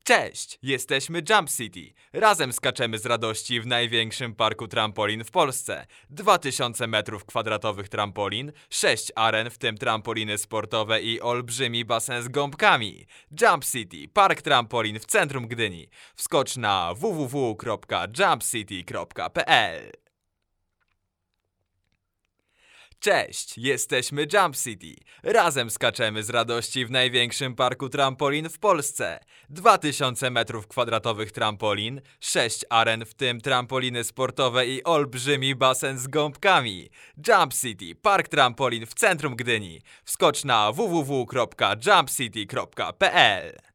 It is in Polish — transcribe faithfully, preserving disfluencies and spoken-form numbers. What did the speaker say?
Cześć, jesteśmy Jump City. Razem skaczemy z radości w największym parku trampolin w Polsce. dwa tysiące metrów kwadratowych trampolin, sześć aren, w tym trampoliny sportowe i olbrzymi basen z gąbkami. Jump City, park trampolin w centrum Gdyni. Wskocz na w w w kropka jump city kropka p l. Cześć, jesteśmy Jump City. Razem skaczemy z radości w największym parku trampolin w Polsce. dwa tysiące metrów kwadratowych trampolin, sześć aren, w tym trampoliny sportowe i olbrzymi basen z gąbkami. Jump City, park trampolin w centrum Gdyni. Wskocz na w w w kropka jump city kropka p l.